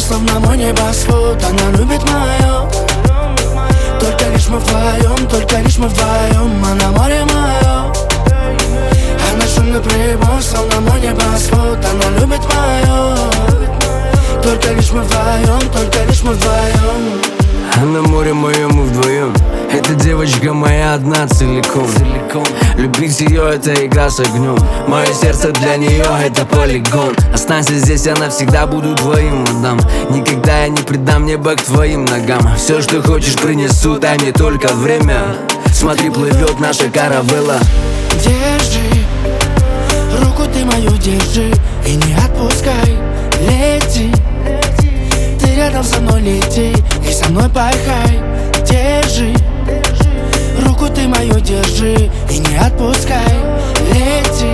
словно мой небосвод. Она любит мое, только лишь мы вдвоем, только лишь мы вдвоем. Она море мое, она шумный прибой, словно мой небосвод. Она любит мое, только лишь мы вдвоем, только лишь мы вдвоем. Она море мое, мы вдвоем. Эта девочка моя одна целиком. Любить ее — это игра с огнем. Мое сердце для нее — это полигон. Останься здесь, я навсегда буду твоим, мадам. Никогда я не предам небо к твоим ногам. Все, что хочешь, принесу, дай мне только время. Смотри, плывет наша каравелла. Держи, руку ты мою держи и не отпускай. Лети, ты рядом со мной лети и со мной порхай. Держи, руку ты мою держи и не отпускай. Лети,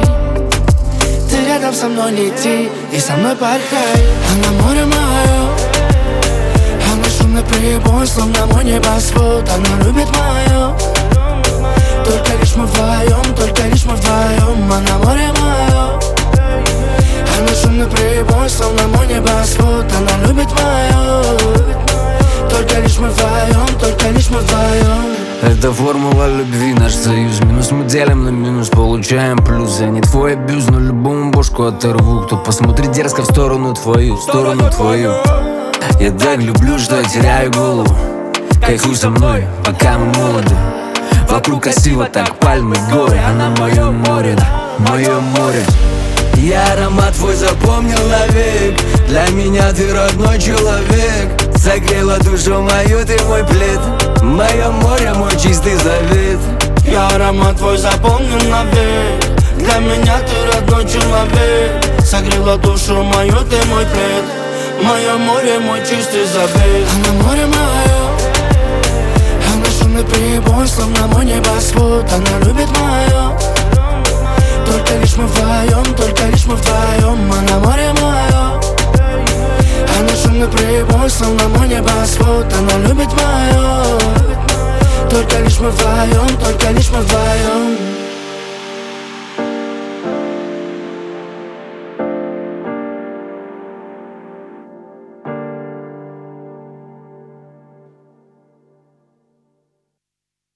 ты рядом со мной лети и со мной порхай. Она море мое, она шумный прибой, словно мой небосвод. Она любит мое, только лишь мы вдвоем, только лишь мы вдвоем. Она море мое, она шумный прибой, словно мой небосвод. Она любит мое, только лишь мы вдвоем, только лишь мы вдвоем. Это формула любви, наш союз. Минус мы делим на минус, получаем плюс. Я не твой абьюз, но любому бошку оторву. Кто посмотрит дерзко в сторону твою, в сторону твою. Я так люблю, что я теряю голову. Кайфуй со мной, пока мы молоды. Вокруг красиво так, пальмы, горы. Она мое море, мое море. Я аромат твой запомнил навек. Для меня ты родной человек. Согрела душу мою, ты мой плед. Мое море, мой чистый завет. Я аромат твой запомнил навек. Для меня ты родной человек. Согрела душу мою, ты мой плед. Мое море, мой чистый завет. Она море мое, она шумный прибой, словно мой небосвод. Она любит мое, только лишь мы вдвоем, только лишь мы вдвоем. Она море мое, она шумный прибой, словно мой небосвод. Она любит мое, только лишь мы вдвоем, только лишь мы вдвоем.